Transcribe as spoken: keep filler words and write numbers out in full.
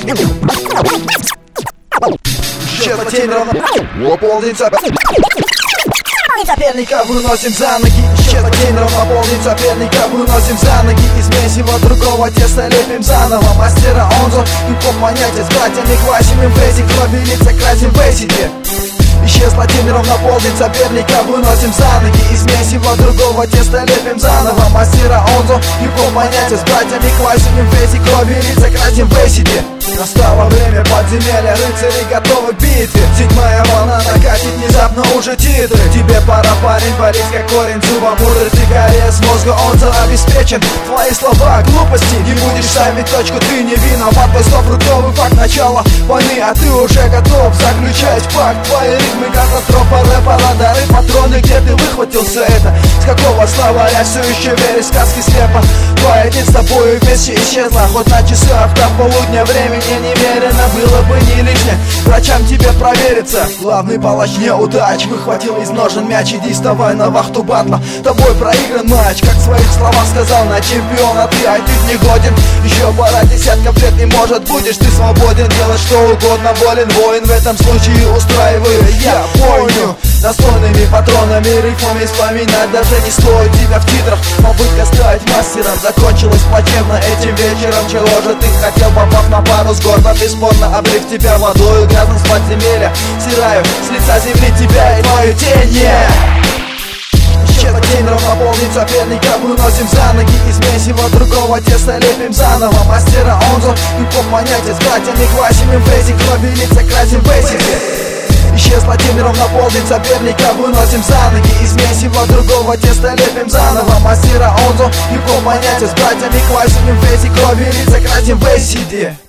Исчезла тень равно полдень соперника выносим за ноги. Исчезла тень равно полдень соперника выносим за ноги. Из месива другого теста лепим заново. Мастера Онзо, хип-хоп понятие с братьями квасим им фейси, крови лица красим в эйсиде. Исчезла тень равно полдень соперника выносим за ноги. Из месива другого теста лепим заново. Мастера Онзо, хип-хоп понятие с братьями квасим им фейси, крови лица красим в эйсиде. Настало время подземелья, рыцари готовы к битве. Седьмая волна накатит внезапно уже титры. Тебе пора, парень, болеть как корень зуба мудрый. Ты горец мозга, он обеспечен. Твои слова глупости, не будешь ставить точку, ты не виноват. Твой стоп фруктовый факт начала войны, а ты уже готов заключать факт. Твои ритмы катастрофа рэпа, дары патроны, где ты выхватился это? С какого словаря все еще веришь в сказки слепо? Твоя день с тобой вместе исчезла, хоть на часах до полудня времени немерено, было бы не лишнее врачам тебе провериться. Главный палач неудач выхватил из ножен мяч, иди вставай на вахту батла. Тобой проигран матч, как в своих словах сказал на чемпиона ты, ай ты не годен. Еще пара десятков лет, не может, будешь ты свободен делать что угодно, волен воин в этом случае устраиваю я бойню. Достойными патронами, рифмами вспоминать даже не стоит тебя в титрах. Попытка стать мастером закончилась плачевно этим вечером. Чего же ты хотел, попав на пару с гордо, бесспорно облив тебя водою грязным с подземелья. Стираю с лица земли тебя и твою тень. Исчезла тень равно полдень соперника выносим за ноги. Из месива другого теста лепим заново. Мастера Онзо, хип-хоп понятие с братьями квасим им фейси, крови лица красим в эйсиде. Исчезла тень равно полдень соперника выносим за ноги. Из месива другого теста лепим заново. Мастера Онзо, хип-хоп понятие с братьями квасим им фейси, крови лица красим в эйсиде.